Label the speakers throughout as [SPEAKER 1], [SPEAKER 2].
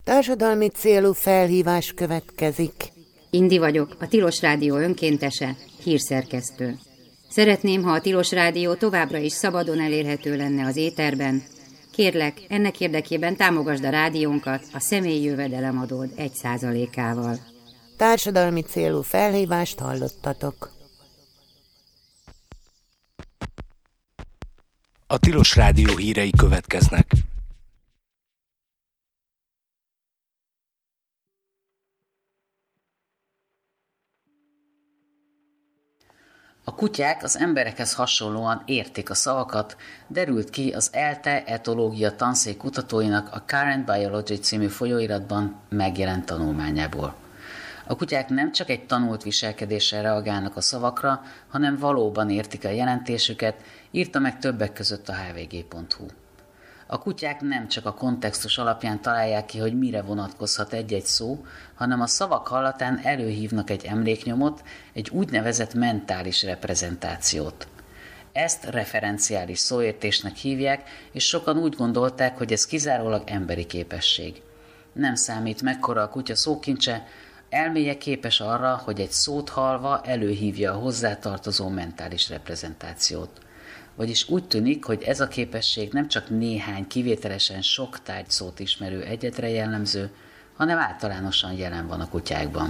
[SPEAKER 1] Társadalmi célú felhívás következik.
[SPEAKER 2] Indi vagyok, a Tilos Rádió önkéntese, hírszerkesztő. Szeretném, ha a Tilos Rádió továbbra is szabadon elérhető lenne az éterben. Kérlek, ennek érdekében támogasd a rádiónkat a személyi jövedelemadód 1%-ával.
[SPEAKER 1] Társadalmi célú felhívást hallottatok.
[SPEAKER 3] A Tilos Rádió hírei következnek.
[SPEAKER 4] A kutyák az emberekhez hasonlóan értik a szavakat, derült ki az ELTE etológia tanszék kutatóinak a Current Biology című folyóiratban megjelent tanulmányából. A kutyák nem csak egy tanult viselkedéssel reagálnak a szavakra, hanem valóban értik a jelentésüket, írta meg többek között a hvg.hu. A kutyák nem csak a kontextus alapján találják ki, hogy mire vonatkozhat egy-egy szó, hanem a szavak hallatán előhívnak egy emléknyomot, egy úgynevezett mentális reprezentációt. Ezt referenciális szóértésnek hívják, és sokan úgy gondolták, hogy ez kizárólag emberi képesség. Nem számít, mekkora a kutya szókincse, elméje képes arra, hogy egy szót hallva előhívja a hozzátartozó mentális reprezentációt. Vagyis úgy tűnik, hogy ez a képesség nem csak néhány kivételesen sok tárgyszót ismerő egyedre jellemző, hanem általánosan jelen van a kutyákban.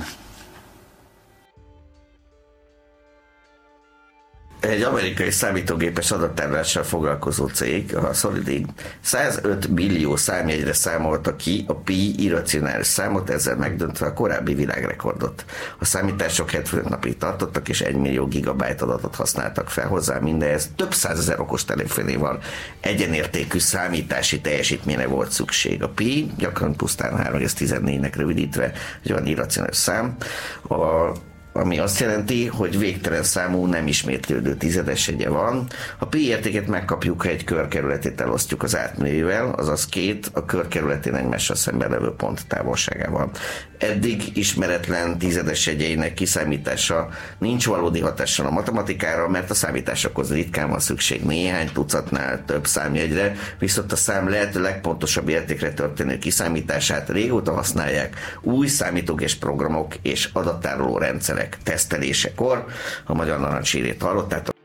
[SPEAKER 5] Egy amerikai számítógépes adattárolással foglalkozó cég, a Solidity, 105 millió számjegyre számolta ki a pi irracionális számot, ezzel megdöntve a korábbi világrekordot. A számítások 75 napig tartottak, és 1 millió gigabyte adatot használtak fel hozzá, mindehez több százezer okostelefonéval egyenértékű számítási teljesítményre volt szükség. A pi gyakran pusztán 3,14-nek rövidítve egy olyan irracionális szám, ami azt jelenti, hogy végtelen számú nem ismétlődő tizedesegye van. A pi értéket megkapjuk, ha egy körkerületét elosztjuk az átmérővel, azaz két a körkerületén egymással szemben levő pont távolságával. Eddig ismeretlen tizedesegyeinek kiszámítása nincs valódi hatással a matematikára, mert a számításokhoz ritkán van szükség néhány tucatnál több számjegyre, viszont a szám lehető legpontosabb értékre történő kiszámítását régóta használják új számítógépes programok és adattároló rendszerek tesztelésekor. A Magyar Narancshírét hallottátok.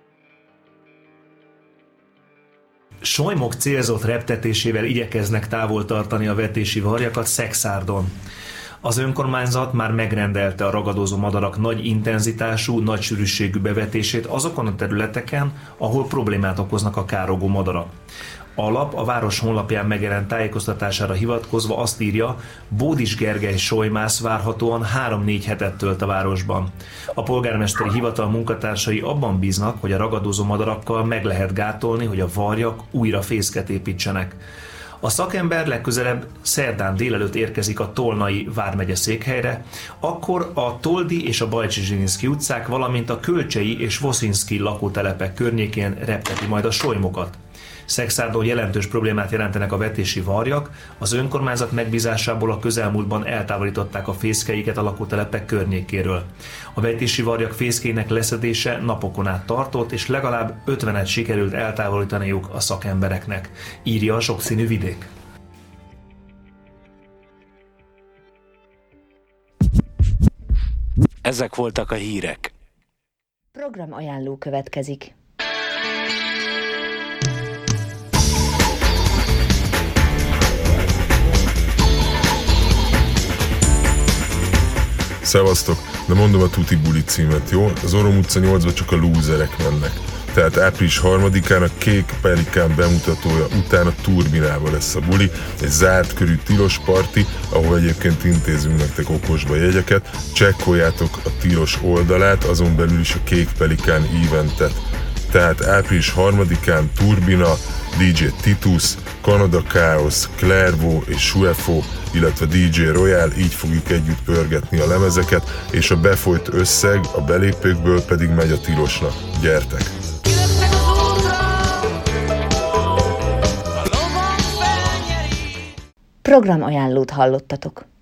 [SPEAKER 6] Solymok célzott reptetésével igyekeznek távol tartani a vetési varjakat Szekszárdon. Az önkormányzat már megrendelte a ragadozó madarak nagy intenzitású, nagy sűrűségű bevetését azokon a területeken, ahol problémát okoznak a károgó madarak. A lap a város honlapján megjelent tájékoztatására hivatkozva azt írja, Bódis Gergely solymász várhatóan 3-4 hetet tölt a városban. A polgármesteri hivatal munkatársai abban bíznak, hogy a ragadozó madarakkal meg lehet gátolni, hogy a varjak újra fészket építsenek. A szakember legközelebb szerdán délelőtt érkezik a Tolnai vármegye székhelyre, akkor a Toldi és a Bajcsy-Zsilinszky utcák, valamint a Kölcsei és Voszinszky lakótelepek környékén repteti majd a solymokat. Szekszárdon jelentős problémát jelentenek a vetési varjak, az önkormányzat megbízásából a közelmúltban eltávolították a fészkeiket a lakótelepek környékéről. A vetési varjak fészkének leszedése napokon át tartott, és legalább 50-et sikerült eltávolítaniuk a szakembereknek, írja a Sokszínű Vidék.
[SPEAKER 3] Ezek voltak a hírek.
[SPEAKER 7] Programajánló következik.
[SPEAKER 8] Szevasztok, de mondom a Tuti Buli címet, jó? Az Orom utca 8-ba csak a lúzerek mennek. Tehát április 3-án a Kék Pelikán bemutatója után a Turbinában lesz a buli, egy zárt körű tilos parti, ahol egyébként intézünk nektek okosba jegyeket. Csekkoljátok a tilos oldalát, azon belül is a Kék Pelikán eventet. Tehát április 3-án Turbina, DJ Titus, Canada Chaos, Clairvaux és Suefo, illetve DJ Royal, így fogjuk együtt pörgetni a lemezeket, és a befolyt összeg a belépőkből pedig megy a tilosnak. Gyertek!
[SPEAKER 7] Programajánlót hallottatok.